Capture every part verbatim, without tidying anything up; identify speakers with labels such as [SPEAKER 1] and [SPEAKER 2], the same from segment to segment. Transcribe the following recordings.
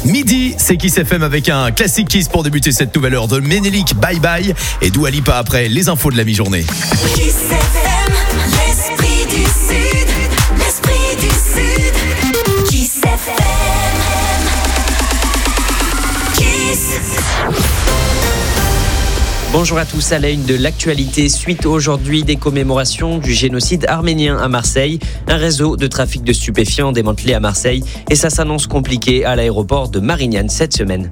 [SPEAKER 1] Midi, c'est Kiss F M avec un classique Kiss pour débuter cette nouvelle heure de Ménélique Bye Bye et Dua Lipa après les infos de la mi-journée.
[SPEAKER 2] Kiss F M, l'esprit du Sud, l'esprit du Sud. Kiss F M, Kiss.
[SPEAKER 3] Bonjour à tous, à la une de l'actualité, suite aujourd'hui des commémorations du génocide arménien à Marseille, un réseau de trafic de stupéfiants démantelé à Marseille et ça s'annonce compliqué à l'aéroport de Marignane cette semaine.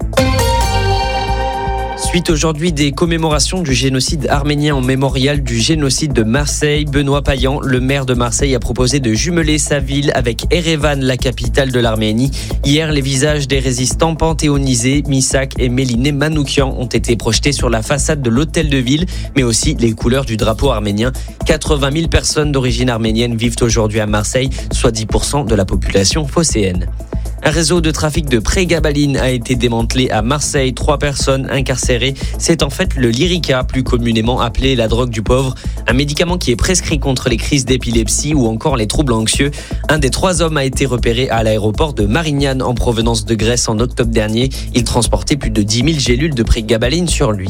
[SPEAKER 3] Suite aujourd'hui des commémorations du génocide arménien au mémorial du génocide de Marseille, Benoît Payan, le maire de Marseille, a proposé de jumeler sa ville avec Erevan, la capitale de l'Arménie. Hier, les visages des résistants panthéonisés, Misak et Méliné Manoukian, ont été projetés sur la façade de l'hôtel de ville, mais aussi les couleurs du drapeau arménien. quatre-vingt mille personnes d'origine arménienne vivent aujourd'hui à Marseille, soit dix pour cent de la population phocéenne. Un réseau de trafic de prégabalines a été démantelé à Marseille. Trois personnes incarcérées. C'est en fait le Lyrica, plus communément appelé la drogue du pauvre. Un médicament qui est prescrit contre les crises d'épilepsie ou encore les troubles anxieux. Un des trois hommes a été repéré à l'aéroport de Marignane en provenance de Grèce en octobre dernier. Il transportait plus de dix mille gélules de prégabalines sur lui.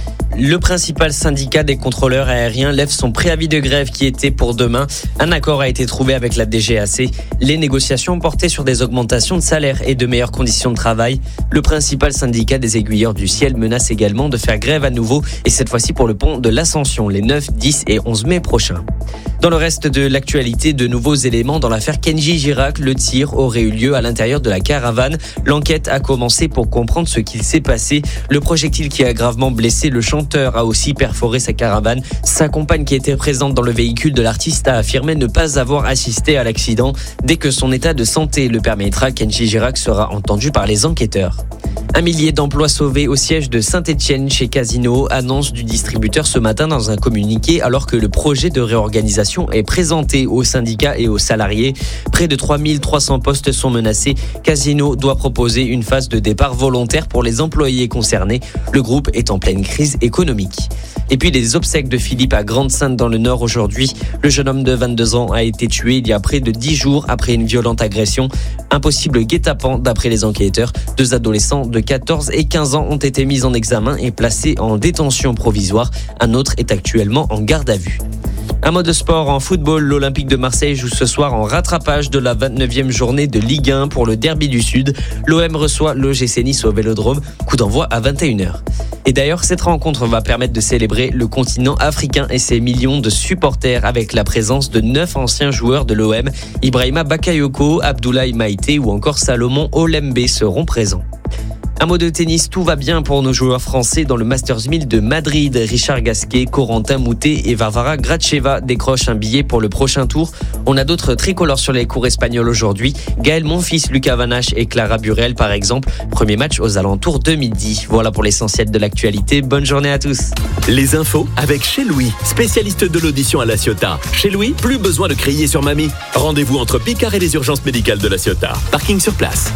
[SPEAKER 3] Le principal syndicat des contrôleurs aériens lève son préavis de grève qui était pour demain. Un accord a été trouvé avec la D G A C. Les négociations portaient sur des augmentations de salaire et de meilleures conditions de travail. Le principal syndicat des aiguilleurs du ciel menace également de faire grève à nouveau et cette fois-ci pour le pont de l'Ascension les neuf, dix et onze mai prochains. Dans le reste de l'actualité, de nouveaux éléments dans l'affaire Kenji Girac. Le tir aurait eu lieu à l'intérieur de la caravane. L'enquête a commencé pour comprendre ce qu'il s'est passé. Le projectile qui a gravement blessé le chanteur a aussi perforé sa caravane. Sa compagne qui était présente dans le véhicule de l'artiste a affirmé ne pas avoir assisté à l'accident. Dès que son état de santé le permettra, Kenji Girac sera entendu par les enquêteurs. Un millier d'emplois sauvés au siège de Saint-Etienne chez Casino, annonce du distributeur ce matin dans un communiqué alors que le projet de réorganisation est présenté aux syndicats et aux salariés. Près de trois mille trois cents postes sont menacés. Casino doit proposer une phase de départ volontaire pour les employés concernés. Le groupe est en pleine crise économique. Et puis les obsèques de Philippe à Grande-Sainte dans le Nord aujourd'hui. Le jeune homme de vingt-deux ans a été tué il y a près de dix jours après une violente agression. Un possible guet-apens d'après les enquêteurs. Deux adolescents de quatorze et quinze ans ont été mis en examen et placés en détention provisoire. Un autre est actuellement en garde à vue. Un mot de sport en football, l'Olympique de Marseille joue ce soir en rattrapage de la vingt-neuvième journée de Ligue un pour le derby du Sud. L'O M reçoit l'O G C Nice au Vélodrome, coup d'envoi à vingt et une heures. Et d'ailleurs, cette rencontre va permettre de célébrer le continent africain et ses millions de supporters avec la présence de neuf anciens joueurs de l'O M. Ibrahima Bakayoko, Abdoulaye Maïté ou encore Salomon Olembe seront présents. Un mot de tennis, tout va bien pour nos joueurs français dans le Masters mille de Madrid. Richard Gasquet, Corentin Moutet et Varvara Gracheva décrochent un billet pour le prochain tour. On a d'autres tricolores sur les cours espagnols aujourd'hui. Gaël Monfils, Lucas Van Hache et Clara Burel par exemple. Premier match aux alentours de midi. Voilà pour l'essentiel de l'actualité. Bonne journée à tous.
[SPEAKER 4] Les infos avec Chez Louis, spécialiste de l'audition à La Ciotat. Chez Louis, plus besoin de crier sur mamie. Rendez-vous entre Picard et les urgences médicales de La Ciotat. Parking sur place.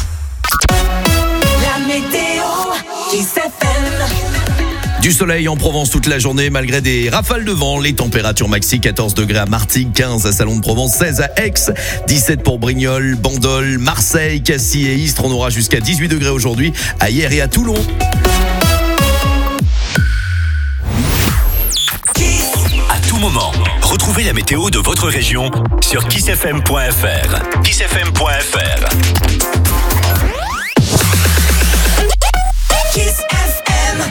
[SPEAKER 1] Du soleil en Provence toute la journée malgré des rafales de vent. Les températures maxi quatorze degrés à Martigues, quinze à Salon de Provence, seize à Aix, dix-sept pour Brignoles, Bandol, Marseille, Cassis et Istres. On aura jusqu'à dix-huit degrés aujourd'hui à Hyères et à Toulon.
[SPEAKER 4] À tout moment, retrouvez la météo de votre région sur kiss f m point f r. kiss f m point f r.
[SPEAKER 2] Kiss F M.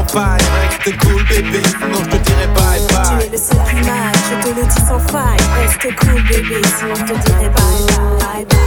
[SPEAKER 5] faille. Reste cool bébé, sinon je te dirai bye bye.
[SPEAKER 2] Tu es le seul qui m'aille, je te le dis sans faille. Reste cool bébé, sinon je te dirai bye bye bye.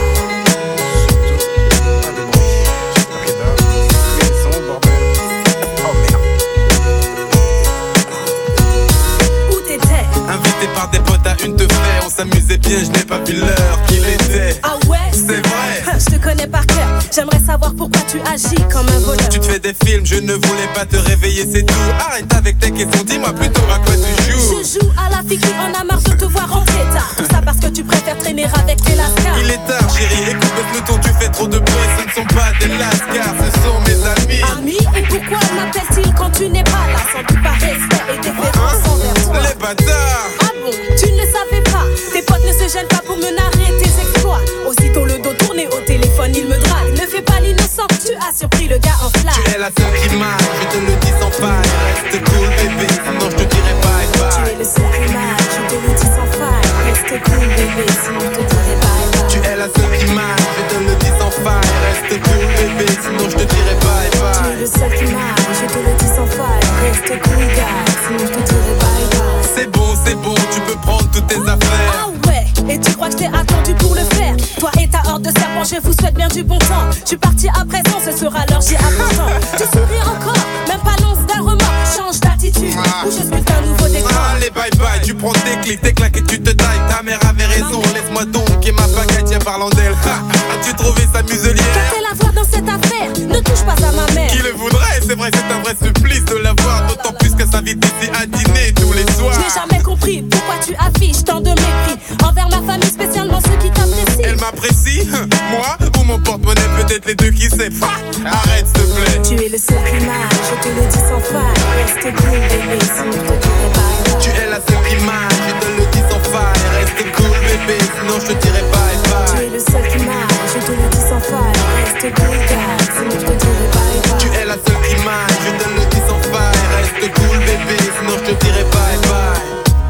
[SPEAKER 5] Invité par des potes à une de fait, on s'amusait bien, je n'ai pas vu l'heure qu'il était.
[SPEAKER 2] Ah ouais?
[SPEAKER 5] C'est vrai.
[SPEAKER 2] Je te connais par cœur, j'aimerais savoir pourquoi tu agis comme un voleur.
[SPEAKER 5] Tu te fais des films, je ne voulais pas te réveiller, c'est tout. Arrête avec tes questions, dis-moi plutôt à quoi tu joues.
[SPEAKER 2] Je joue à la fille qui en a marre de te voir rentrer tard. Tout ça parce que tu préfères traîner avec tes lascars.
[SPEAKER 5] Il est tard chérie, écoute le ton, tu fais trop de bruit. Ce ne sont pas des lascars, ce sont mes amis.
[SPEAKER 2] Amis? Et pourquoi m'appellent-ils quand tu n'es pas là? Sans doute par respect et déférence envers toi.
[SPEAKER 5] Les bâtards.
[SPEAKER 2] Ah bon? Tu ne le savais pas? Tes potes ne se gênent pas pour me narrer tes exploits. Aussitôt le dos tourné au téléphone, il me drague. Ne fais pas l'innocent, tu as surpris le gars en flamme.
[SPEAKER 5] Tu es la seule qui m'aille, je te le dis sans faille. Reste cool bébé, sinon je te dirai bye bye.
[SPEAKER 2] Tu es le seul qui m'aille, je te le dis sans faille. Reste cool bébé, sinon je te dirai bye bye.
[SPEAKER 5] Tu es la seule qui m'aille, je te le dis sans faille. Reste cool bébé, sinon je te dirai bye bye.
[SPEAKER 2] Tu es le seul qui m'aille, je te le dis sans faille. Reste cool gars, sinon je te dirai bye bye.
[SPEAKER 5] C'est bon, c'est bon, tu peux prendre toutes tes affaires.
[SPEAKER 2] Ah ouais, et tu crois que je t'ai attendu pour le faire? Toi et ta horde de serpents, je vous souhaite bien du bon temps. Je suis parti à présent, ce sera l'heure, j'y apprends. Tu souris encore, même pas l'once d'un remords. Change d'attitude, ou je suis un nouveau décor.
[SPEAKER 5] Allez bye bye, tu prends tes clics, tes claques et tu te tailles. Ta mère avait raison, laisse-moi donc et ma baguette, tiens parlant d'elle. Ha, as-tu trouvé sa muselière?
[SPEAKER 2] Qu'a-t-elle à voir dans cette affaire? Ne touche pas à ma mère.
[SPEAKER 5] Qui le voudrait? C'est vrai, c'est un vrai supplice de la voir. D'autant plus qu'elle s'invite ici à dîner tous les soirs.
[SPEAKER 2] Je n'ai jamais compris pourquoi tu affiches tant de mépris envers ma famille, spécialement ceux qui t'apprécient.
[SPEAKER 5] Elle m'apprécie? Moi? Ou mon porte-monnaie? Peut-être les deux, qui sait? Arrête s'il te plaît.
[SPEAKER 2] Tu es le seul qui m'aille, je te le dis sans faille. Reste cool bébé, sinon je te dirai bye bye.
[SPEAKER 5] Tu es la seule qui m'aille, je te le dis sans faille. Reste cool bébé, sinon je te dirai bye bye.
[SPEAKER 2] Tu es le seul qui m'aille, je te le dis sans faille. Reste cool gars, sinon je te dirai bye bye.
[SPEAKER 5] Tu es la seule qui m'aille, je te le dis sans faille. Reste cool bébé, sinon je te dirai bye bye.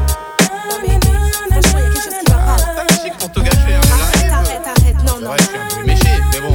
[SPEAKER 2] Franchement, y'a quelque chose qui va pas.
[SPEAKER 5] T'as le chic pour tout gâcher, hein,
[SPEAKER 2] Arrête, arrête, arrête, non, non.
[SPEAKER 5] ouais, je suis un peu méché, mais bon.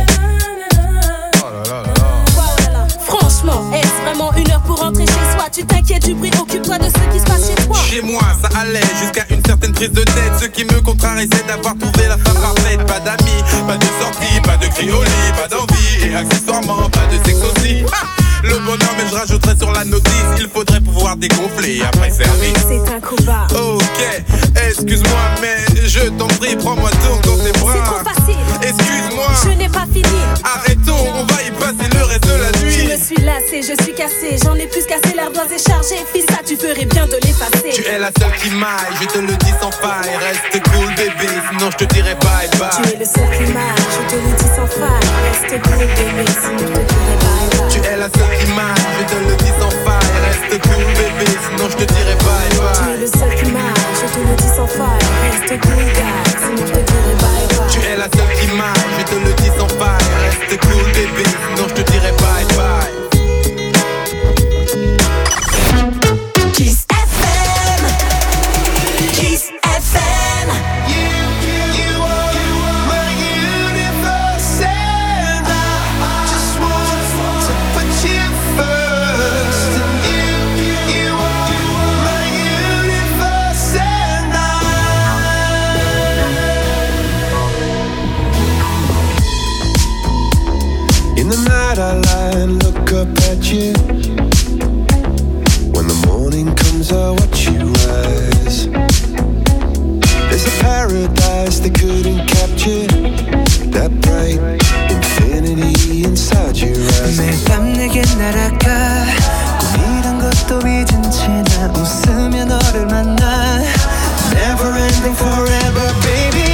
[SPEAKER 5] Oh là là là là.
[SPEAKER 2] Wow, là, là. Franchement, est-ce vraiment une heure pour rentrer chez soi? Tu t'inquiètes du bruit, occupe-toi de ce qui se passe chez toi.
[SPEAKER 5] Chez moi, ça allait jusqu'à une certaine prise de tête. Ce qui me contrarie, c'est d'avoir trouvé la femme parfaite. Pas d'amis, pas de sortie, pas de cri au lit, pas d'envie. Et accessoirement, pas de sexe aussi. Ha, le bonheur, mais je rajouterai sur la notice. Il faudrait pouvoir dégonfler après service.
[SPEAKER 2] C'est un coup bas.
[SPEAKER 5] Ok, excuse-moi, mais je t'en prie, prends-moi donc dans tes bras.
[SPEAKER 2] C'est trop facile.
[SPEAKER 5] Excuse-moi,
[SPEAKER 2] Je n'ai pas fini.
[SPEAKER 5] arrêtons, on va y passer le reste de la
[SPEAKER 2] Je
[SPEAKER 5] nuit.
[SPEAKER 2] me suis lassée, je suis cassée. J'en ai plus cassé, l'ardoise est chargée. Fils, ça, tu ferais bien de l'effacer.
[SPEAKER 5] Tu es la seule qui m'aille, je te le dis sans faille. Reste cool bébé, sinon je te dirai bye
[SPEAKER 2] Tu
[SPEAKER 5] bye.
[SPEAKER 2] es le seul qui m'aille, je te le dis sans faille. Reste cool bébé, sinon je te dirai bye bye.
[SPEAKER 5] Tu es la seule qui m'aille, je te le dis sans faille. Reste cool bébé, sinon je te dirai bye
[SPEAKER 2] Tu es
[SPEAKER 5] bye.
[SPEAKER 2] le seul qui m'aille, je te le dis sans faille. Reste cool gars, sinon je te dirai bye bye.
[SPEAKER 5] Tu es la seule qui m'aille, je te le dis sans faille. Reste cool bébé, sinon je te dirai bye bye.
[SPEAKER 2] Kiss F M, Kiss F M.
[SPEAKER 6] In the night I lie and look up at you. When the morning comes I watch you rise. There's a paradise they couldn't capture. That bright infinity inside your eyes.
[SPEAKER 7] 매일 밤 내게 날아가 꿈이란 것도 잊은 채 나 웃으며 너를 만나 Never ending forever baby.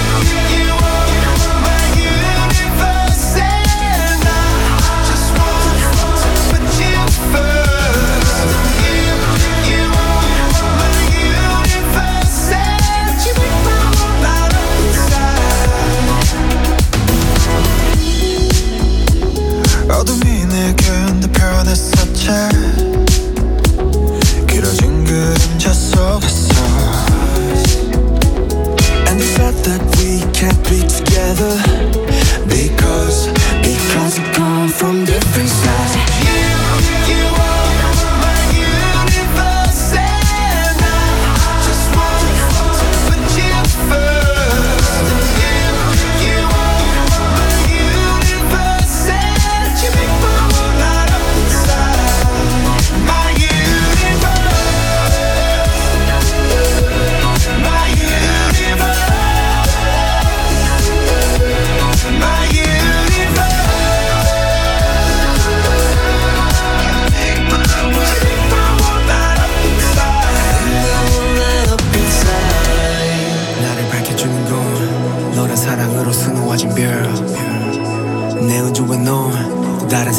[SPEAKER 6] 어둠이 내겐 더 변했었지. 길어진 그림자 속에서 And the fact that we can't be together Because, because we come from different sides. You, you are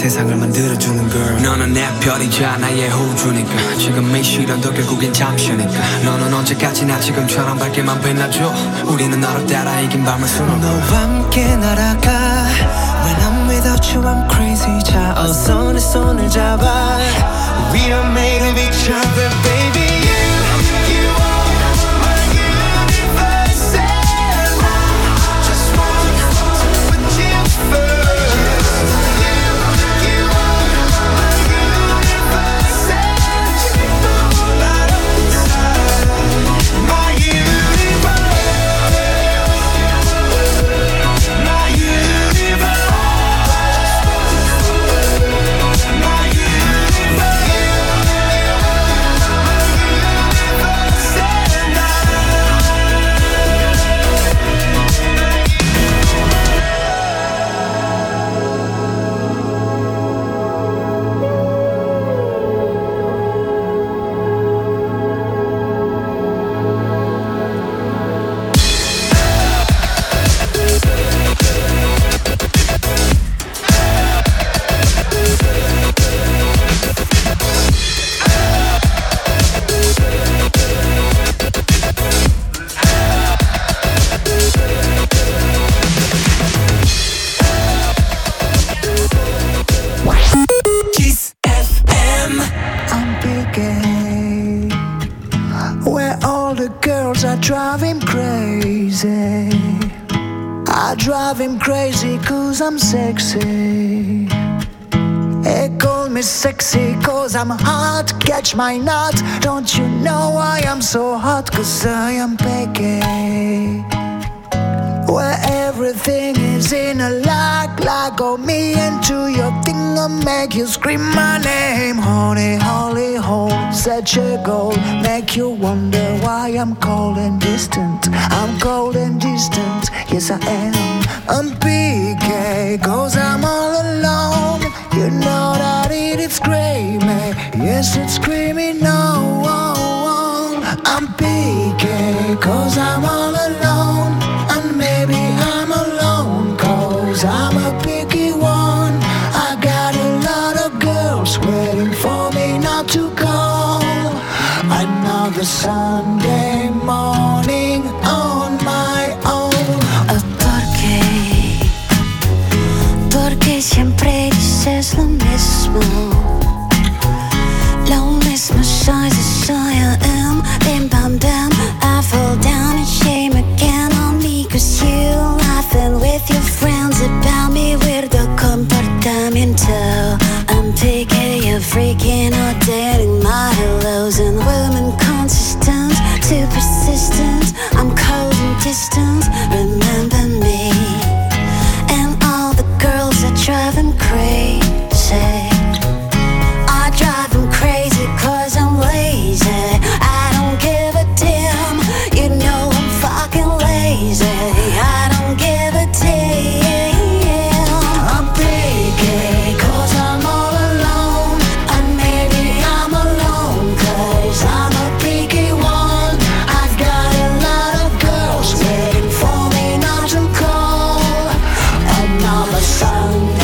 [SPEAKER 7] 세상을 만들어주는 girl. 너는 내 별이자 나의 호주니까 지금 이 시련도 결국엔 잠시니까 너는 언제까지나 지금처럼 밝게만 빛나줘. 우리는 너를 따라 이긴 밤을 수놓고 너와 함께 날아가. When I'm without you I'm crazy. 자 어서 내 손을 잡아. We are made of each other baby.
[SPEAKER 8] I'm sexy. They call me sexy cause I'm hot. Catch my nut. Don't you know I am so hot? Cause I am picky. Where everything is in a lock. Lock on me into your thing and make you scream my name. Honey, holy hole, such a goal. Make you wonder why I'm cold and distant. I'm cold and distant, yes I am. I'm P K, cause I'm all alone. You know that it is screaming. Yes, it's screaming no. I'm P K, cause I'm all alone. And maybe I'm alone, cause I'm a picky one. I got a lot of girls waiting for me not to call. Another Sunday morning on my own.
[SPEAKER 9] Porque siempre dices lo mismo. Lo mismo soy, soy I am. Bim bam bam, I fall down in shame again on me. Cause you laughing with your friends about me. Weirdo comportamiento. I'm picky, you're freaking out, dating my hellos. And women consistent, too persistent. I'm cold and distant, remember me. Drive him crazy. I drive him crazy cause I'm lazy. I don't give a damn. You know I'm fucking lazy. I don't give a damn. I'm picky cause I'm all alone. And maybe I'm alone cause I'm a picky one. I've got a lot of girls waiting for me not to call. Another song.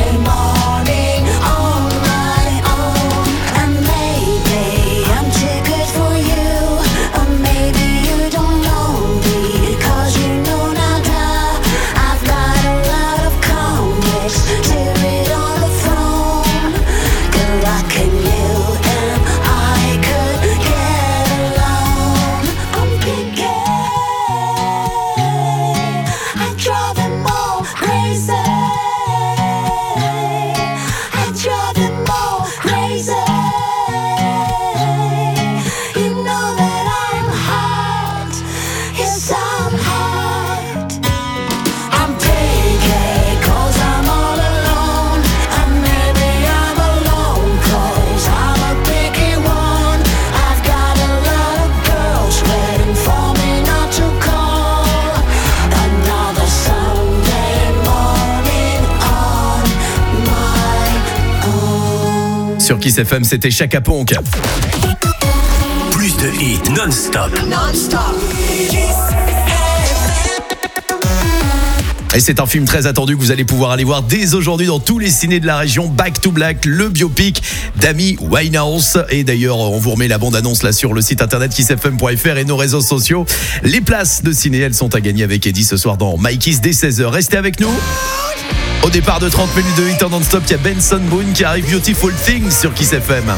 [SPEAKER 1] Sur Kiss F M, c'était Chaka Ponk.
[SPEAKER 4] Plus de hits non-stop.
[SPEAKER 1] Et Et c'est un film très attendu que vous allez pouvoir aller voir dès aujourd'hui dans tous les cinés de la région. Back to Black, le biopic d'Amy Winehouse. Et d'ailleurs, on vous remet la bande-annonce là sur le site internet kiss f m point f r et nos réseaux sociaux. Les places de ciné, elles sont à gagner avec Eddie ce soir dans My Kiss dès seize heures. Restez avec nous. Au départ de trente minutes de hit en non-stop, il y a Benson Boone qui arrive, Beautiful Things sur Kiss F M.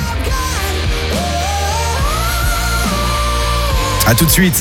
[SPEAKER 1] A tout de suite.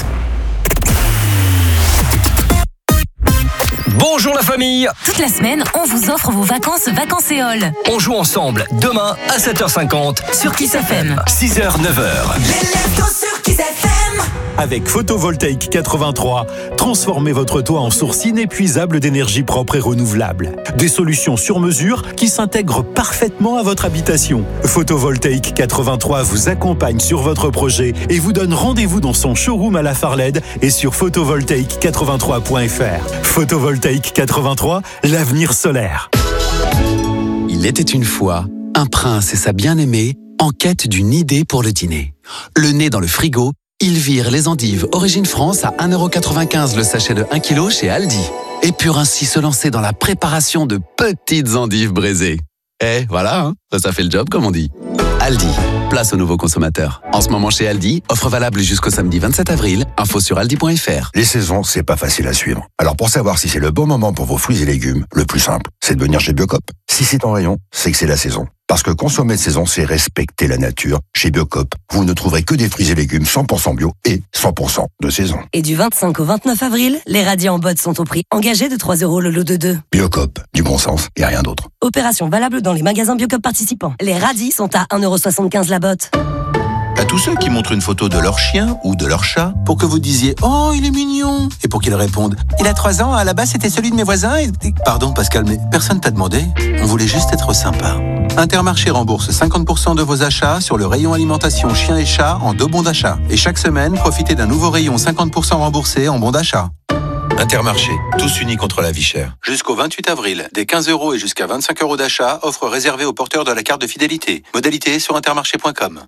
[SPEAKER 10] Bonjour la famille.
[SPEAKER 11] Toute la semaine, on vous offre vos vacances Vacancéole.
[SPEAKER 10] On joue ensemble demain à sept heures cinquante
[SPEAKER 11] sur Kiss F M.
[SPEAKER 10] six heures neuf heures.
[SPEAKER 11] Les leftos sur Kiss F M.
[SPEAKER 12] Avec Photovoltaïque quatre-vingt-trois, transformez votre toit en source inépuisable d'énergie propre et renouvelable. Des solutions sur mesure qui s'intègrent parfaitement à votre habitation. Photovoltaïque quatre-vingt-trois vous accompagne sur votre projet et vous donne rendez-vous dans son showroom à la Farled et sur photovoltaïque quatre-vingt-trois point f r. Photovoltaïque quatre-vingt-trois, l'avenir solaire.
[SPEAKER 13] Il était une fois un prince et sa bien-aimée en quête d'une idée pour le dîner. Le nez dans le frigo, ils virent les endives Origine France à un euro quatre-vingt-quinze le sachet de un kilo chez Aldi. Et purent ainsi se lancer dans la préparation de petites endives braisées. Eh, voilà, hein, ça fait le job comme on dit. Aldi, place aux nouveaux consommateurs. En ce moment chez Aldi, offre valable jusqu'au samedi vingt-sept avril. Info sur aldi point f r.
[SPEAKER 14] Les saisons, c'est pas facile à suivre. Alors pour savoir si c'est le bon moment pour vos fruits et légumes, le plus simple, c'est de venir chez Biocop. Si c'est en rayon, c'est que c'est la saison. Parce que consommer de saison, c'est respecter la nature. Chez Biocop, vous ne trouverez que des fruits et légumes cent pour cent bio et cent pour cent de saison.
[SPEAKER 11] Et du vingt-cinq au vingt-neuf avril, les radis en botte sont au prix engagé de trois euros le lot de deux.
[SPEAKER 14] Biocop, du bon sens et rien d'autre.
[SPEAKER 11] Opération valable dans les magasins Biocop participants. Les radis sont à un euro soixante-quinze la botte.
[SPEAKER 15] À tous ceux qui montrent une photo de leur chien ou de leur chat pour que vous disiez « Oh, il est mignon !» et pour qu'ils répondent « Il a trois ans, à la base c'était celui de mes voisins et... » Pardon Pascal, mais personne t'a demandé. On voulait juste être sympa. Intermarché rembourse cinquante pour cent de vos achats sur le rayon alimentation chien et chat en deux bons d'achat. Et chaque semaine, profitez d'un nouveau rayon cinquante pour cent remboursé en bons d'achat. Intermarché, tous unis contre la vie chère. Jusqu'au vingt-huit avril, des quinze euros et jusqu'à vingt-cinq euros d'achat, offre réservée aux porteurs de la carte de fidélité. Modalité sur intermarché point com.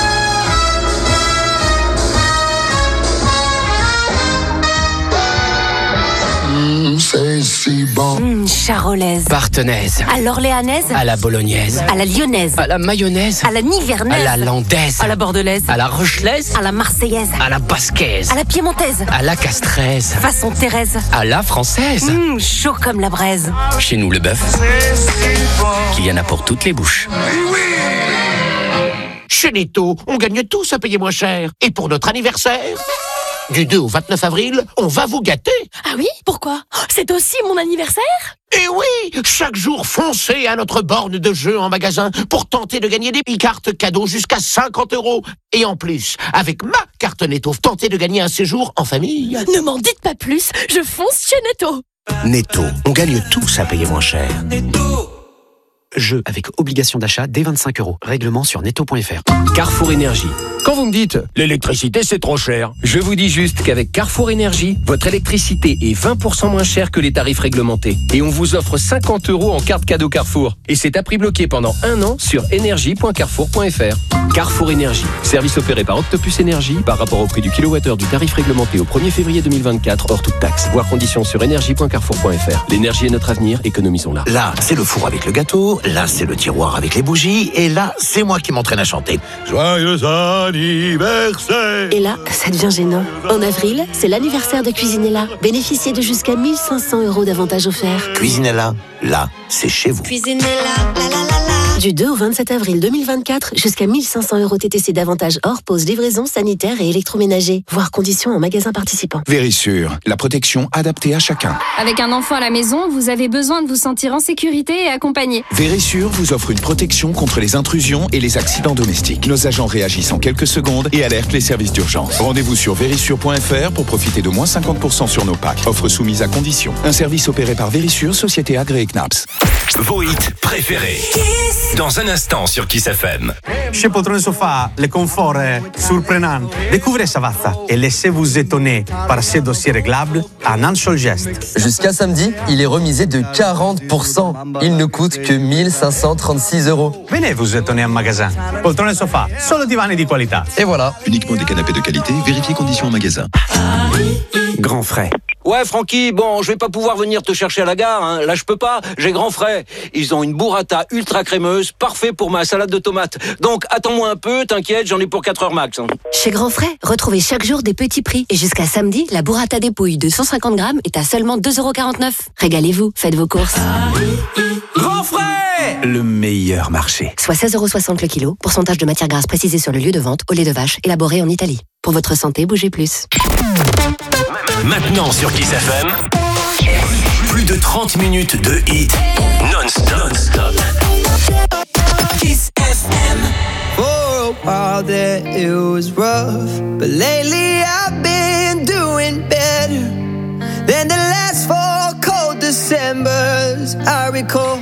[SPEAKER 11] Mmh, c'est si bon. Mmh, charolaise.
[SPEAKER 3] Partenaise.
[SPEAKER 11] À l'orléanaise.
[SPEAKER 3] À la bolognaise.
[SPEAKER 11] À la lyonnaise.
[SPEAKER 3] À la mayonnaise.
[SPEAKER 11] À la nivernaise.
[SPEAKER 3] À la landaise.
[SPEAKER 11] À la bordelaise.
[SPEAKER 3] À la rochelaise.
[SPEAKER 11] À la marseillaise.
[SPEAKER 3] À la basquaise.
[SPEAKER 11] À la piémontaise.
[SPEAKER 3] À la castraise.
[SPEAKER 11] Façon Thérèse.
[SPEAKER 3] À la française.
[SPEAKER 11] Mmh, chaud comme la braise.
[SPEAKER 3] Chez nous, le bœuf, qu'il y en a pour toutes les bouches.
[SPEAKER 16] Chez Netto, on gagne tous à payer moins cher. Et pour notre anniversaire, du deux au vingt-neuf avril, on va vous gâter.
[SPEAKER 17] Ah oui? Pourquoi? C'est aussi mon anniversaire?
[SPEAKER 16] Et oui! Chaque jour, foncez à notre borne de jeu en magasin pour tenter de gagner des cartes cadeaux jusqu'à cinquante euros. Et en plus, avec ma carte Netto, tentez de gagner un séjour en famille.
[SPEAKER 17] Ne m'en dites pas plus, je fonce chez Netto.
[SPEAKER 16] Netto, on gagne tous à payer moins cher. Netto!
[SPEAKER 18] Jeu avec obligation d'achat dès vingt-cinq euros. Règlement sur netto point f r.
[SPEAKER 10] Carrefour Énergie. Quand vous me dites l'électricité c'est trop cher, je vous dis juste qu'avec Carrefour Énergie, votre électricité est vingt pour cent moins chère que les tarifs réglementés. Et on vous offre cinquante euros en carte cadeau Carrefour. Et c'est à prix bloqué pendant un an sur énergie point carrefour point f r. Carrefour Énergie. Service opéré par Octopus Énergie par rapport au prix du kilowattheure du tarif réglementé au premier février deux mille vingt-quatre hors toute taxe. Voir conditions sur énergie point carrefour point f r. L'énergie est notre avenir, économisons-la.
[SPEAKER 16] Là, c'est le four avec le gâteau. Là, c'est le tiroir avec les bougies. Et là, c'est moi qui m'entraîne à chanter. Joyeux anniversaire!
[SPEAKER 17] Et là, ça devient gênant. En avril, c'est l'anniversaire de Cuisinella. Bénéficiez de jusqu'à mille cinq cents euros d'avantages offerts.
[SPEAKER 16] Cuisinella, là, c'est chez vous.
[SPEAKER 17] Cuisinella, la la la la. Du deux au vingt-sept avril deux mille vingt-quatre, jusqu'à mille cinq cents euros T T C d'avantages hors pause, livraison, sanitaire et électroménager. Voir conditions en magasin participant.
[SPEAKER 19] Vérissure, la protection adaptée à chacun.
[SPEAKER 20] Avec un enfant à la maison, vous avez besoin de vous sentir en sécurité et accompagné.
[SPEAKER 19] Vérissure vous offre une protection contre les intrusions et les accidents domestiques. Nos agents réagissent en quelques secondes et alertent les services d'urgence. Rendez-vous sur vérissure point f r pour profiter de moins cinquante pour cent sur nos packs. Offre soumise à condition. Un service opéré par Vérissure, société agréée C N A P S.
[SPEAKER 10] Vos hits préférés. Dans un instant sur Kiss F M.
[SPEAKER 21] Chez Poltrone Sofa, le confort est surprenant. Découvrez Savazza et laissez-vous étonner par ses dossiers réglables en un seul geste.
[SPEAKER 22] Jusqu'à samedi, il est remisé de quarante pour cent. Il ne coûte que mille cinq cent trente-six euros.
[SPEAKER 21] Venez vous étonner en magasin. Poltrone Sofa, solo divani di qualità.
[SPEAKER 22] Et voilà.
[SPEAKER 23] Uniquement des canapés de qualité, vérifiez conditions en magasin.
[SPEAKER 21] Grand frais.
[SPEAKER 2] Ouais, Francky, bon, je vais pas pouvoir venir te chercher à la gare, hein. Là, je peux pas, j'ai grand frais. Ils ont une burrata ultra crémeuse, parfait pour ma salade de tomates. Donc, attends-moi un peu, t'inquiète, j'en ai pour quatre heures max. Hein.
[SPEAKER 17] Chez Grand Frais, retrouvez chaque jour des petits prix. Et jusqu'à samedi, la burrata dépouille de cent cinquante grammes est à seulement deux euros quarante-neuf. Régalez-vous, faites vos courses.
[SPEAKER 5] Grand Frais, le meilleur marché.
[SPEAKER 17] Soit seize euros soixante le kilo, pourcentage de matière grasse précisé sur le lieu de vente, au lait de vache, élaboré en Italie. Pour votre santé, bougez plus.
[SPEAKER 4] Maintenant sur Kiss F M, plus de trente minutes de hits non-stop. non-stop.
[SPEAKER 7] Kiss F M. For a while there it was rough, but lately I've been doing better than the last four cold Decembers I recall.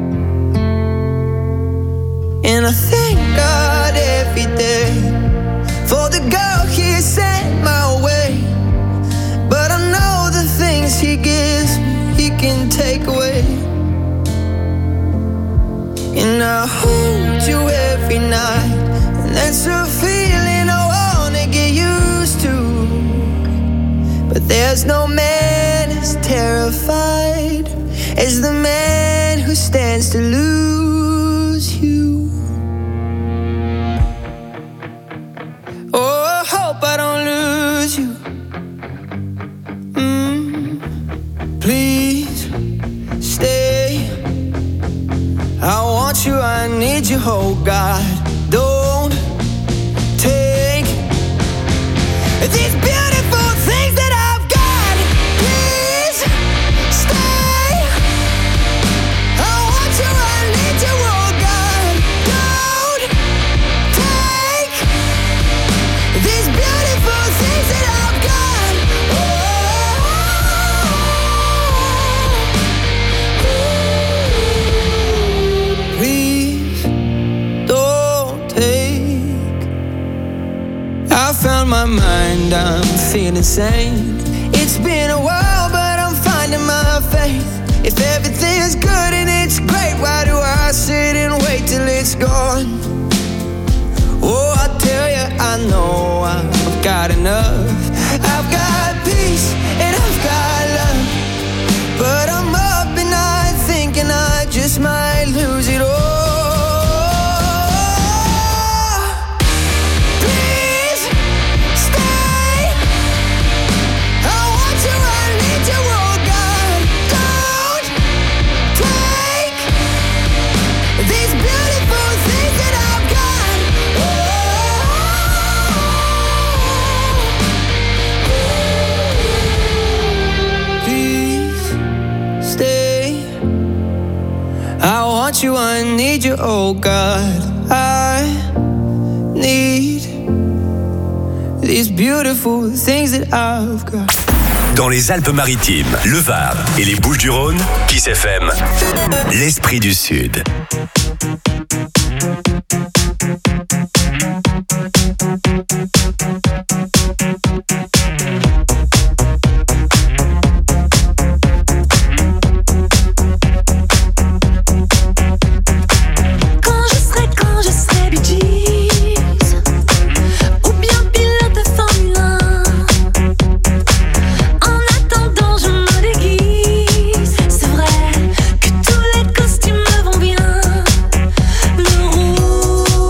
[SPEAKER 7] And I thank God every day for the girl He sent my way. But I know the things He gives me, He can take away. And I hold you every night, and that's a feeling I wanna get used to. But there's no man as terrified as the man who stands to lose you. Oh, I hope I don't lose you. Please stay. I want you, I need you, oh God. Don't take these beautiful things that I've got. Please stay. I want you, I need you, oh God. Don't take these beautiful things that I've got. Please don't take. I found my mind, I'm feeling sane. It's been a while, but I'm finding my faith. If everything's good and it's great, why do I sit and wait till it's gone? Oh, I tell you, I know I've got enough. I've got peace and I've got love, but I'm up and I'm thinking I just might lose it all. Please stay. I want you, I need you, oh God. Don't take these beautiful things that I've got. Please stay. I want you, I need you, oh God. I need these beautiful things that I've got.
[SPEAKER 4] Dans les Alpes-Maritimes, le Var et les Bouches-du-Rhône, Kiss F M, l'esprit du Sud.
[SPEAKER 9] Quand je serai, quand je serai Bee Gees, ou bien pilote de Formule un. En attendant, je me déguise. C'est vrai que tous les costumes me vont bien. Le rouge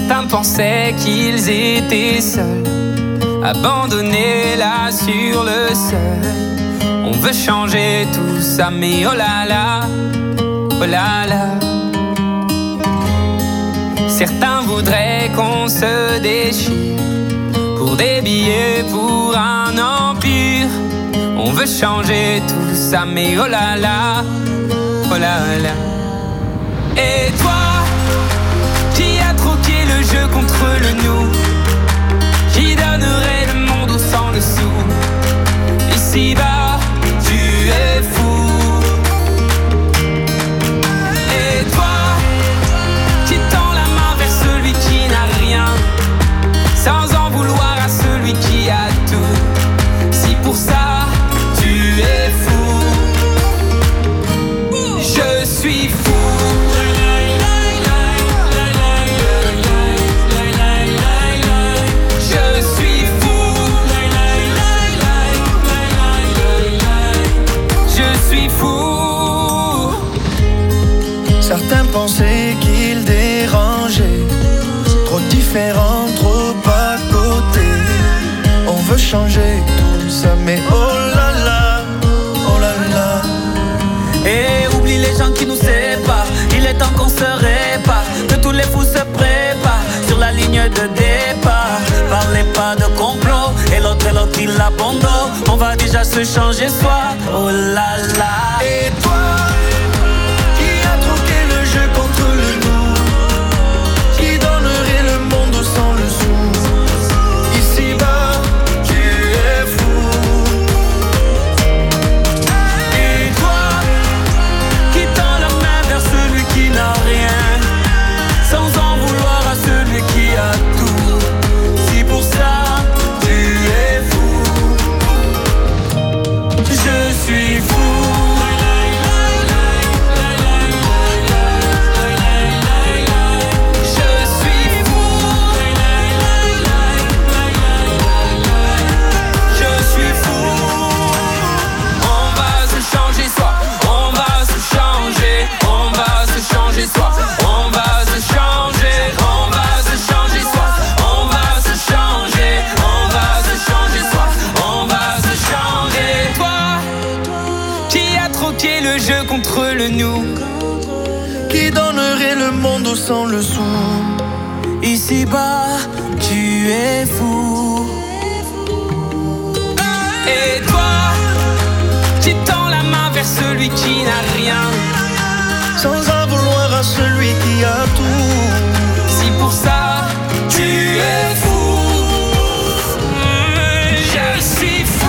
[SPEAKER 6] Certains pensaient qu'ils étaient seuls, abandonnés là sur le sol. On veut changer tout ça, mais oh là là, oh là là. Certains voudraient qu'on se déchire pour des billets, pour un empire. On veut changer tout ça, mais oh là là, oh là là. Et toi, qui a troqué le jeu contre le nous, qui donnerait le monde au sang le sou. Ici-bas, tu es fou. Et toi, qui tend la main vers celui qui n'a rien, sans en vouloir à celui qui a tout. Si pour ça, tu es fou, je suis fou.
[SPEAKER 8] Certains pensaient qu'ils dérangeaient, trop différents, trop à côté. On veut changer tout ça, mais oh là là, oh là là.
[SPEAKER 6] Et oublie les gens qui nous séparent, il est temps qu'on se répare, que tous les fous se préparent sur la ligne de départ. Parlez pas de complot, et l'autre et l'autre il abandonne. On va déjà se changer soi, oh là là.
[SPEAKER 8] Et toi, jeu contre le nous, qui donnerait le monde sans le sou. Ici-bas, tu es fou. Et toi, qui tend la main vers celui qui n'a rien, sans en vouloir à celui qui a tout. Si pour ça, tu es fou, je suis fou. Contre le nous, qui donnerait le monde au sang le sou.
[SPEAKER 6] Ici-bas, tu es fou. Et toi, qui tend la main vers celui qui n'a rien,
[SPEAKER 8] sans en vouloir à celui qui a tout.
[SPEAKER 6] Si pour ça, tu es fou, je suis fou.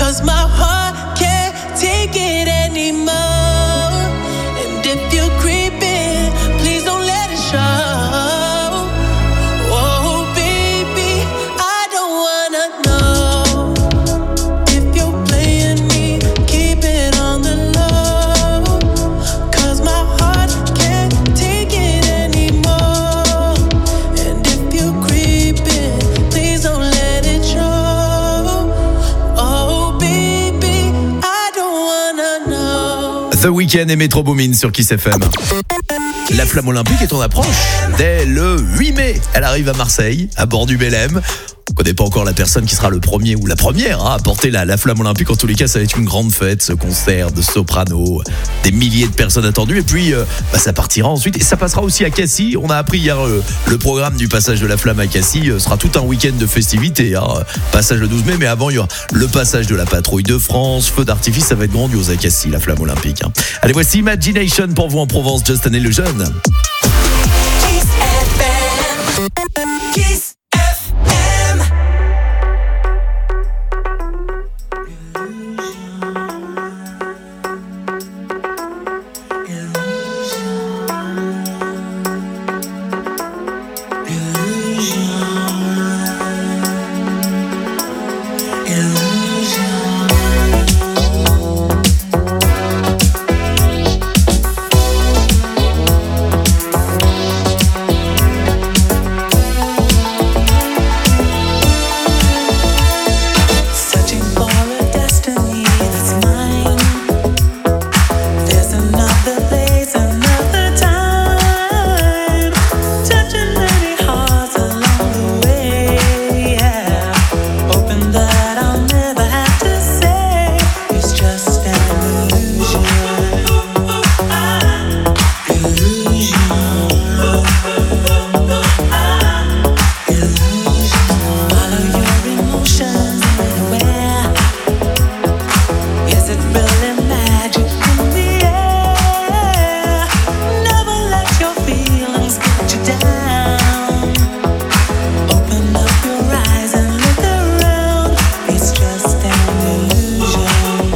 [SPEAKER 8] 'cause my heart can't take it anymore. And if you're creeping, please don't let it show. Oh baby, I don't wanna know if you're playing me. Keep it on the low, 'cause my heart can't take it anymore. And if you're creeping, please don't let it show. Oh baby, I don't wanna know.
[SPEAKER 1] The Weeknd et Metro Boomin sur Kiss F M. La flamme olympique est en approche. Dès le huit mai, elle arrive à Marseille, à bord du Belém. On connaît pas encore la personne qui sera le premier ou la première hein, à porter la, la flamme olympique. En tous les cas, ça va être une grande fête, ce concert de soprano, des milliers de personnes attendues. Et puis, euh, bah, ça partira ensuite. Et ça passera aussi à Cassis. On a appris hier euh, le programme du passage de la flamme à Cassis. Euh, sera tout un week-end de festivités. Hein. Passage le douze mai, mais avant, il y aura le passage de la patrouille de France, feu d'artifice. Ça va être grandiose à Cassis, la flamme olympique. Hein. Allez, voici Imagination pour vous en Provence. Just an Illusion.
[SPEAKER 8] Kiss F M. Kiss F M. Searching for a destiny that's mine. There's another place, another time. Touching many hearts along the way. Yeah. Hoping that I'll never have to say it's just an illusion. Follow your emotions anywhere. Is it really magic in the air? Never let your feelings get you down. Open up your eyes and look around. It's just an illusion.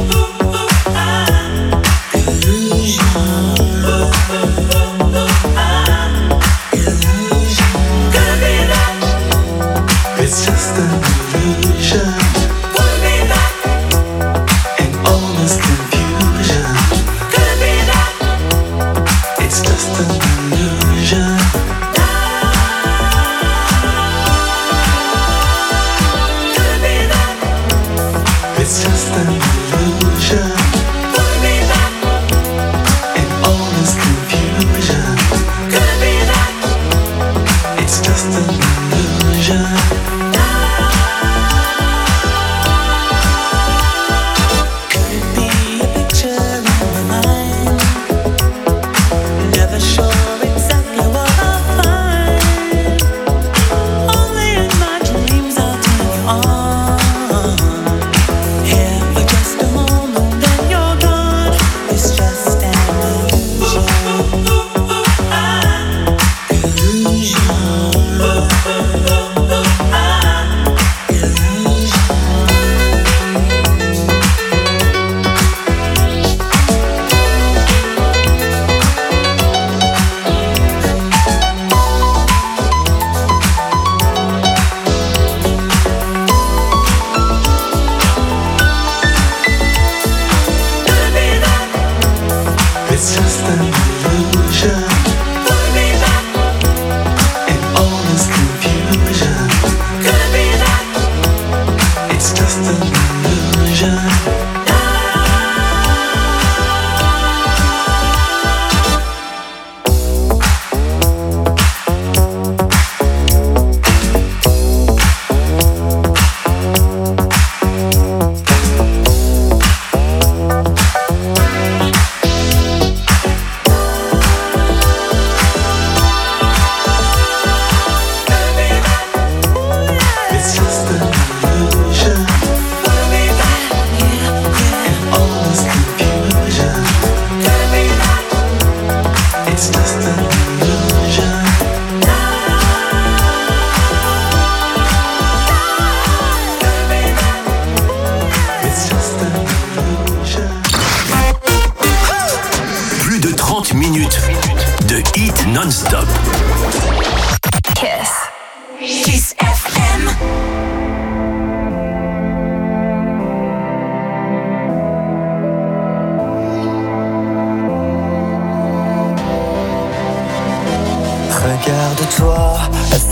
[SPEAKER 8] Could be that. It's just an illusion. Could be that. And all this confusion. Could be that. It's just an illusion. Could be that. It's just an illusion. Could be that. And all this confusion. Could be that. It's just an illusion. Could it be a picture in my mind? Never sure exactly what I'll find. Only in my dreams I'll turn you on. Here for just a moment.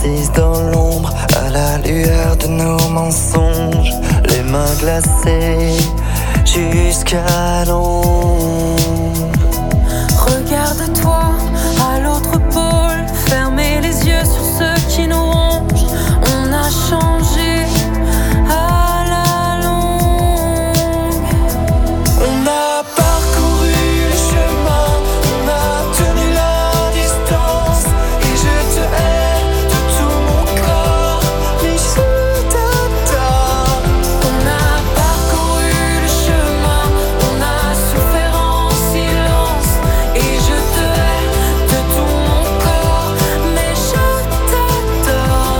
[SPEAKER 12] assise dans l'ombre, à la lueur de nos mensonges, les mains glacées jusqu'à l'ombre.
[SPEAKER 8] Regarde-toi à l'autre pôle, fermez les yeux sur ceux qui nous rongent. On a changé à la longue.
[SPEAKER 12] On a parcouru le chemin, on a tenu la distance, et je te hais de tout mon corps, mais je t'adore.
[SPEAKER 8] On a parcouru le chemin, on a souffert en silence, et je te hais de tout mon corps, mais je t'adore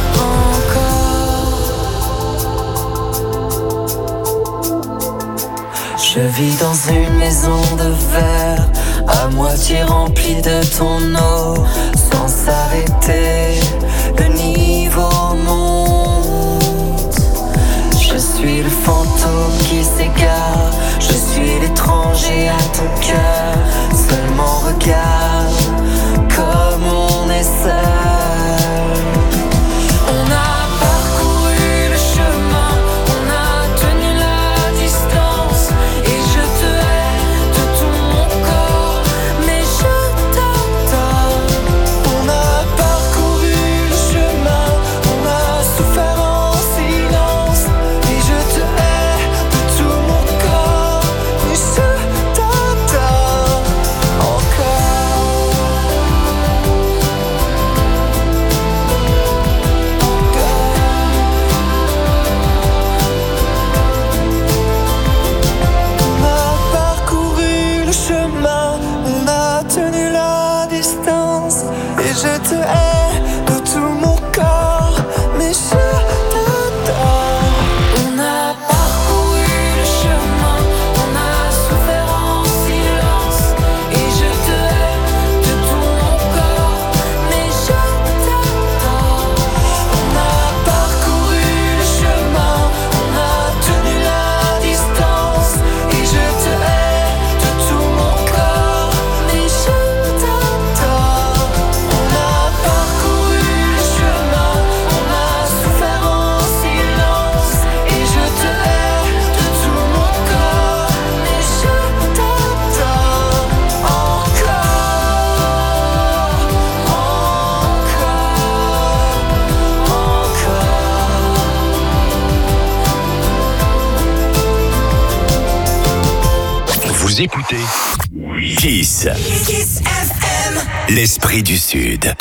[SPEAKER 8] encore.
[SPEAKER 12] Je vis dans une maison de verre, à moitié remplie de ton eau, sans s'arrêter, le niveau monte. Je suis le fantôme qui s'égare, je suis l'étranger à ton cœur. Seulement regarde comme on est seul. On a parcouru le chemin, on a tenu la distance, et je te hais de tout mon corps, mais je t'adore. On a parcouru le chemin, on a souffert en silence, et je te hais de tout mon corps, mais je t'adore encore. On a parcouru le chemin, on a tenu la distance, et je te hais de tout mon corps, mais je t'adore. On a parcouru le chemin, on a souffert en silence, et je te hais de tout mon corps, mais je t'adore. On a parcouru le chemin, on a tenu la distance, et je te hais de tout mon corps, mais je t'adore. On a parcouru le chemin, on a souffert en silence, et je te hais de tout mon corps, mais je t'adore encore,
[SPEAKER 13] Vous écoutez Kiss.
[SPEAKER 9] Kiss F M.
[SPEAKER 13] L'esprit du Sud.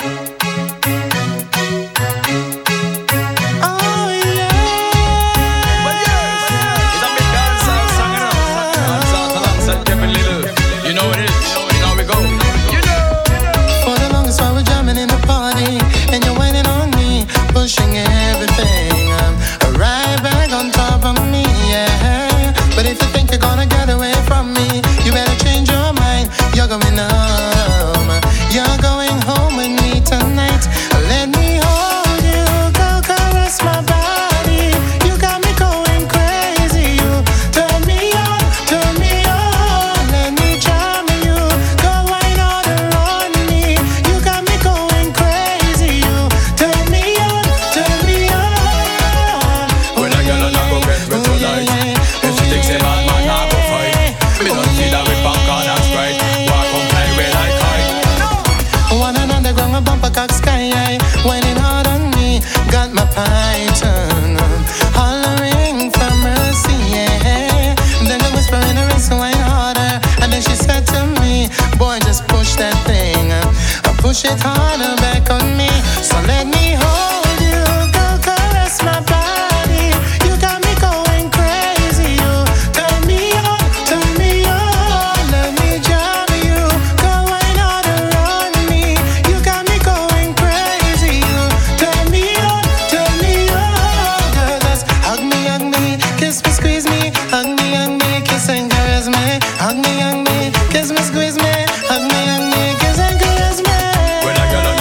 [SPEAKER 23] For the longest while we're jamming in the party, and you're whining on me, pushing everything um, right back on top of me, yeah. But if you think you're gonna get away from me, you better change your mind. You're going home, you're going home with me tonight. Let me hold you, go caress my body. You got me going crazy. You turn me on, turn me on. Let me charm you, go wine all around me. You got me going crazy. You turn me on, turn me on.
[SPEAKER 24] When a girl a go get me tonight, if she thinks a bad man a go fight, me don't see that with popcorn and Sprite. Walk come play with like kite.
[SPEAKER 23] One and underground, a bumper cock sky high, whining hard on me, got my python hollering for mercy, yeah. Then the whisper in her ear, so wine harder, and then she said to me, boy, just push that thing, uh, push it harder back on me. So let me hold you, go caress my body. You got me going crazy. You turn me on, turn me on. Let me jam you, go wine all around me. You got me going crazy. You turn me on, turn me on. Girl, just hug me, hug me, kiss me, squeeze me, hug me, hug me, kiss and caress me, hug me, hug me, kiss me, squeeze me, hug me, hug me, kiss and caress me.
[SPEAKER 24] When a girl a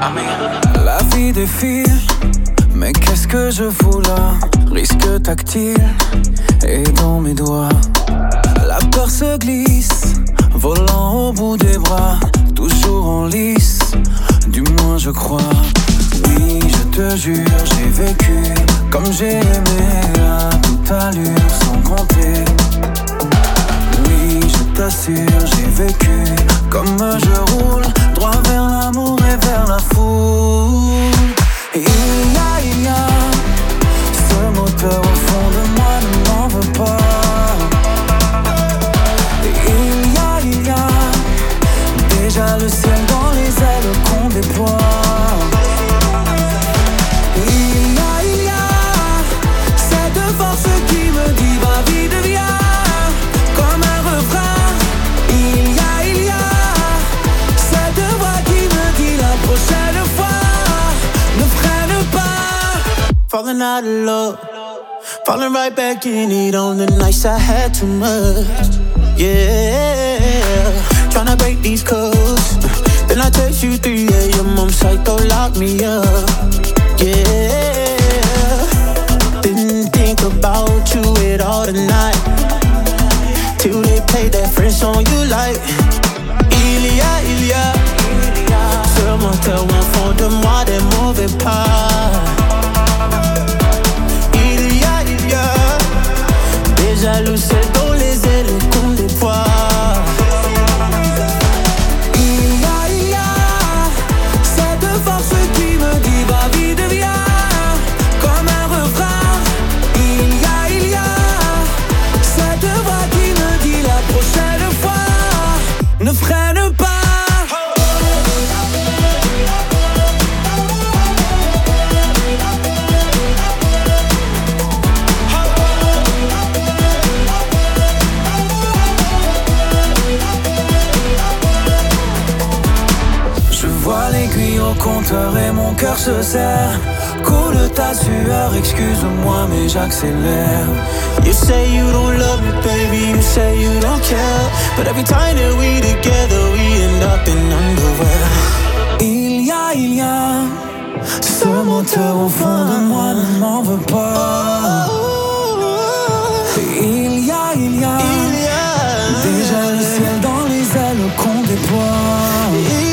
[SPEAKER 8] La vie défile, mais qu'est-ce que je fous là? Risque tactile et dans mes doigts. La peur se glisse, volant au bout des bras, toujours en lice, du moins je crois. Oui, je te jure, j'ai vécu comme j'ai aimé à toute allure, sans compter. Oui, je t'assure, j'ai vécu comme je roule, droit vers l'amour et vers la foule. Et il y a, il y a ce moteur au fond de moi, ne m'en veux pas. Et il y a, il y a déjà le ciel dans les ailes qu'on déploie. Et il y a, il y a cette force qui me dit va vite viens, comme un refrain. Il y a, il y a cette voix qui me dit la prochaine fois ne freine pas. Falling out of love, falling right back in it on the nights I had too much. Yeah, tryna break these codes. Then I text you three a.m. I'm psycho, lock me up. Yeah, didn't think about you at all tonight, till they played that French song you like. Il y a, il y a ce moteur au fond de moi, des mauvais pas. Il y a, il y a déjà le ciel dans les ailes qu'on déploie. Il y a, il y a cette force qui me dit va vite viens, comme un refrain. Il y a, il y a cette voix qui me dit la prochaine fois ne freine pas. Au compteur et mon cœur se serre. Coule ta sueur, excuse-moi mais j'accélère. You say you don't love me baby, you say you don't care, but every time that we together we end up in underwear. Il y a, il y a ce moteur au fond de moi, ne m'en veux pas. Il y a, il y a déjà le ciel dans les ailes qu'on déploie.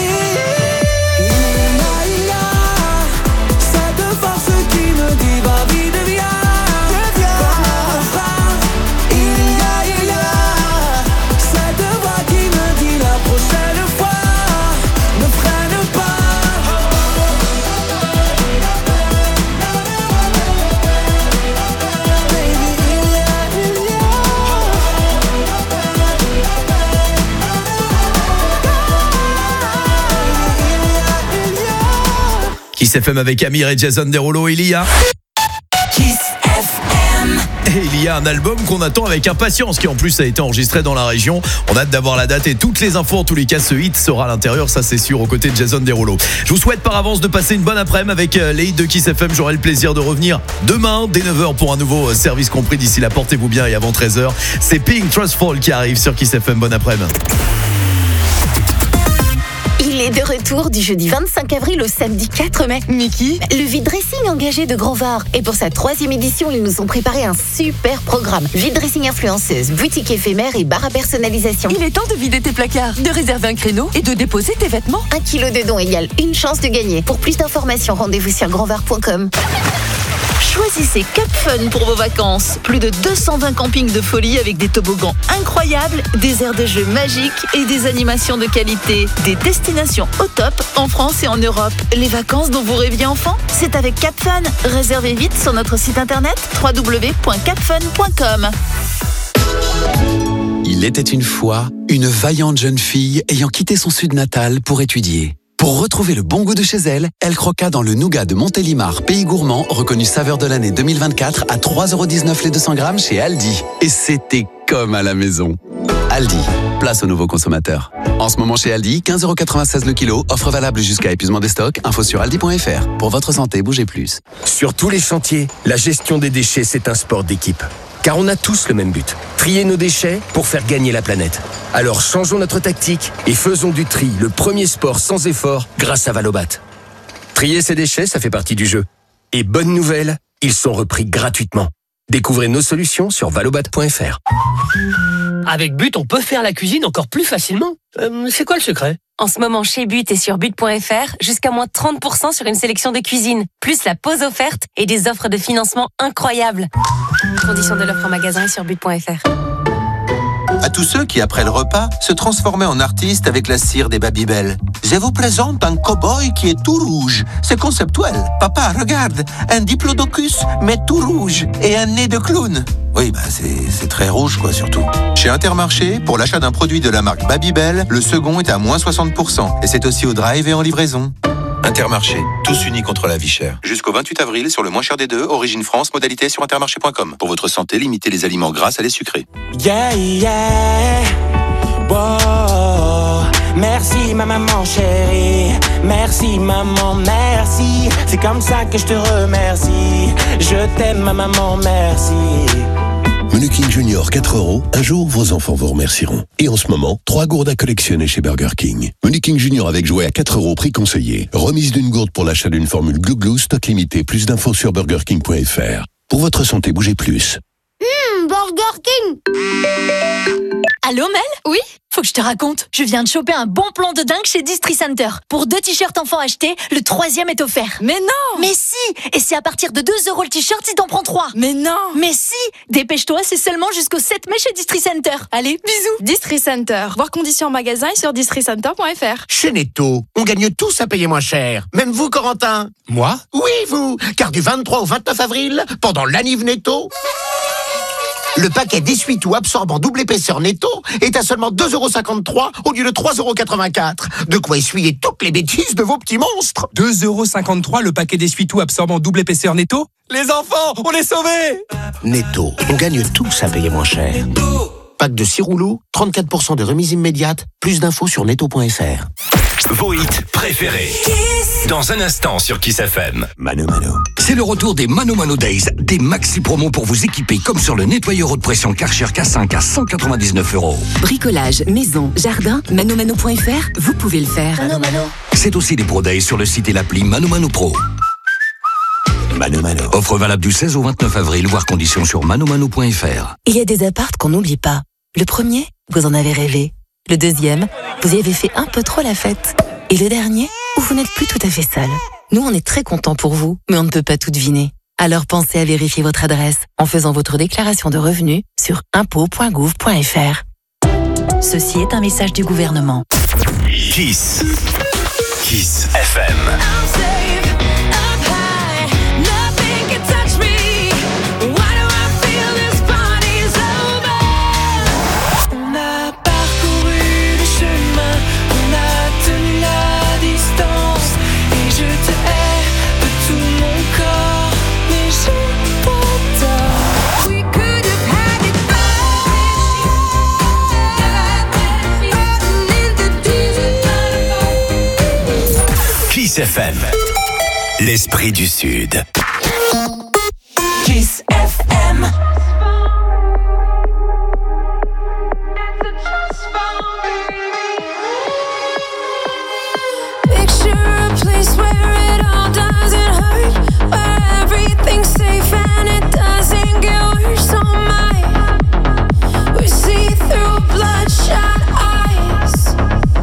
[SPEAKER 1] Kiss F M avec Amir et Jason Derulo. Il y a
[SPEAKER 3] Kiss F M.
[SPEAKER 1] Et il y a un album qu'on attend avec impatience, qui en plus a été enregistré dans la région. On a hâte d'avoir la date et toutes les infos. En tous les cas, ce hit sera à l'intérieur, ça c'est sûr, aux côtés de Jason Derulo. Je vous souhaite par avance de passer une bonne après-midi avec les hits de Kiss F M. J'aurai le plaisir de revenir demain dès neuf heures pour un nouveau service compris. D'ici là, portez-vous bien et avant treize heures, c'est Pink Trustful qui arrive sur Kiss F M. Bonne après-midi.
[SPEAKER 11] Il est de retour du jeudi vingt-cinq avril au samedi quatre mai. Mickey, le vide dressing engagé de Grand Var. Et pour sa troisième édition, ils nous ont préparé un super programme. Vide dressing influenceuse, boutique éphémère et bar à personnalisation.
[SPEAKER 14] Il est temps de vider tes placards, de réserver un créneau et de déposer tes vêtements.
[SPEAKER 11] Un kilo de dons égale une chance de gagner. Pour plus d'informations, rendez-vous sur grandvar point com.
[SPEAKER 14] Choisissez Cap Fun pour vos vacances. Plus de deux cent vingt campings de folie avec des toboggans incroyables, des aires de jeux magiques et des animations de qualité. Des destinations au top en France et en Europe. Les vacances dont vous rêviez enfant, c'est avec Cap Fun. Réservez vite sur notre site internet w w w point cap fun point com.
[SPEAKER 15] Il était une fois une vaillante jeune fille ayant quitté son sud natal pour étudier. Pour retrouver le bon goût de chez elle, elle croqua dans le nougat de Montélimar, pays gourmand, reconnu saveur de l'année deux mille vingt-quatre à trois euros dix-neuf les deux cents grammes chez Aldi. Et c'était comme à la maison. Aldi, place aux nouveaux consommateurs. En ce moment chez Aldi, quinze euros quatre-vingt-seize le kilo, offre valable jusqu'à épuisement des stocks, info sur aldi point f r. Pour votre santé, bougez plus.
[SPEAKER 10] Sur tous les chantiers, la gestion des déchets, c'est un sport d'équipe. Car on a tous le même but, trier nos déchets pour faire gagner la planète. Alors changeons notre tactique et faisons du tri le premier sport sans effort grâce à Valobat. Trier ses déchets, ça fait partie du jeu. Et bonne nouvelle, ils sont repris gratuitement. Découvrez nos solutions sur valobat point f r.
[SPEAKER 16] Avec But, on peut faire la cuisine encore plus facilement. Euh, c'est quoi le secret ?
[SPEAKER 18] En ce moment, chez But et sur but point f r, jusqu'à moins trente pour cent sur une sélection de cuisine, plus la pause offerte et des offres de financement incroyables. Conditions de l'offre en magasin et sur but point f r.
[SPEAKER 19] À tous ceux qui, après le repas, se transformaient en artistes avec la cire des Babybel. Je vous présente un cow-boy qui est tout rouge. C'est conceptuel. Papa, regarde, un diplodocus, mais tout rouge, et un nez de clown. Oui, bah c'est, c'est très rouge, quoi, surtout. Chez Intermarché, pour l'achat d'un produit de la marque Babybel, le second est à moins soixante pour cent. Et c'est aussi au drive et en livraison. Intermarché, tous unis contre la vie chère. Jusqu'au vingt-huit avril, sur le moins cher des deux, Origine France, modalité sur intermarché point com. Pour votre santé, limitez les aliments gras à les sucrés.
[SPEAKER 8] Yeah, yeah, wow. Merci ma maman chérie, merci maman, merci. C'est comme ça que je te remercie. Je t'aime ma maman, merci.
[SPEAKER 20] Menu King Junior quatre euros, un jour vos enfants vous remercieront. Et en ce moment, trois gourdes à collectionner chez Burger King. Menu King Junior avec jouet à quatre euros, prix conseillé. Remise d'une gourde pour l'achat d'une formule Glou Glou, stock limité. Plus d'infos sur burger king point f r. Pour votre santé, bougez plus.
[SPEAKER 25] Hum, Burger King.
[SPEAKER 26] Allô Mel ?
[SPEAKER 25] Oui ?
[SPEAKER 26] Faut que je te raconte. Je viens de choper un bon plan de dingue chez Distri Center. Pour deux t-shirts enfants achetés, le troisième est offert.
[SPEAKER 25] Mais non !
[SPEAKER 26] Mais si ! Et c'est à partir de deux euros le t-shirt si t'en prends trois.
[SPEAKER 25] Mais non !
[SPEAKER 26] Mais si ! Dépêche-toi, c'est seulement jusqu'au sept mai chez Distri Center. Allez, bisous.
[SPEAKER 25] Distri Center. Voir conditions en magasin et sur distri center point f r.
[SPEAKER 27] Chez Netto, on gagne tous à payer moins cher. Même vous, Corentin.
[SPEAKER 16] Moi ?
[SPEAKER 27] Oui, vous. Car du vingt-trois au vingt-neuf avril, pendant l'Aniv Netto, le paquet d'essuie-tout absorbant double épaisseur Netto est à seulement deux euros cinquante-trois au lieu de trois euros quatre-vingt-quatre. De quoi essuyer toutes les bêtises de vos petits monstres.
[SPEAKER 16] deux euros cinquante-trois le paquet d'essuie-tout absorbant double épaisseur Netto ? Les enfants, on est sauvés !
[SPEAKER 27] Netto, on gagne tous à payer moins cher. Pack de six rouleaux, trente-quatre pour cent de remise immédiate. Plus d'infos sur netto point f r.
[SPEAKER 13] Vos hits préférés. Dans un instant sur Kiss F M.
[SPEAKER 20] Mano Mano.
[SPEAKER 28] C'est le retour des Mano Mano Days, des maxi promos pour vous équiper comme sur le nettoyeur haute pression Karcher K cinq à cent quatre-vingt-dix-neuf euros.
[SPEAKER 29] Bricolage, maison, jardin, mano mano point f r, vous pouvez le faire.
[SPEAKER 25] Mano Mano.
[SPEAKER 28] C'est aussi des Pro Days sur le site et l'appli Mano Mano Pro.
[SPEAKER 20] Mano Mano.
[SPEAKER 28] Offre valable du seize au vingt-neuf avril, voire conditions sur mano mano point f r.
[SPEAKER 29] Il y a des apparts qu'on n'oublie pas. Le premier, vous en avez rêvé. Le deuxième, vous y avez fait un peu trop la fête. Et le dernier, où vous n'êtes plus tout à fait seul. Nous, on est très contents pour vous, mais on ne peut pas tout deviner. Alors pensez à vérifier votre adresse en faisant votre déclaration de revenus sur impôts point gouv point f r. Ceci est un message du gouvernement.
[SPEAKER 13] Kiss. Kiss F M. Kiss F M, l'esprit du Sud.
[SPEAKER 3] Kiss F M.
[SPEAKER 9] Picture a place where it all doesn't hurt, where everything's safe and it doesn't get worse. Oh my, we see through bloodshot eyes.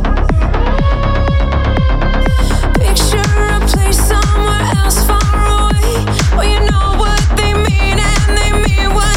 [SPEAKER 9] Picture a place somewhere else far away, where you know what they mean and they mean what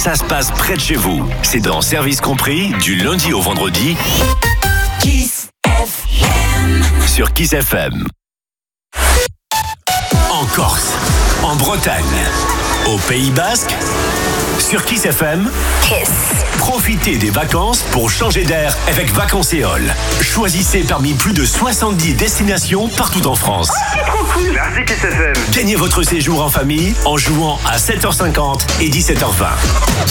[SPEAKER 13] Ça se passe près de chez vous. C'est dans Service Compris, du lundi au vendredi.
[SPEAKER 3] Kiss F M.
[SPEAKER 13] Sur Kiss F M. En Corse, en Bretagne, au Pays Basque, sur Kiss F M.
[SPEAKER 3] Kiss.
[SPEAKER 13] Profitez des vacances pour changer d'air avec Vacances-Éole. Choisissez parmi plus de soixante-dix destinations partout en France.
[SPEAKER 2] Oh, c'est trop cool. Merci Kiss F M.
[SPEAKER 13] Gagnez votre séjour en famille en jouant à sept heures cinquante et dix-sept heures vingt.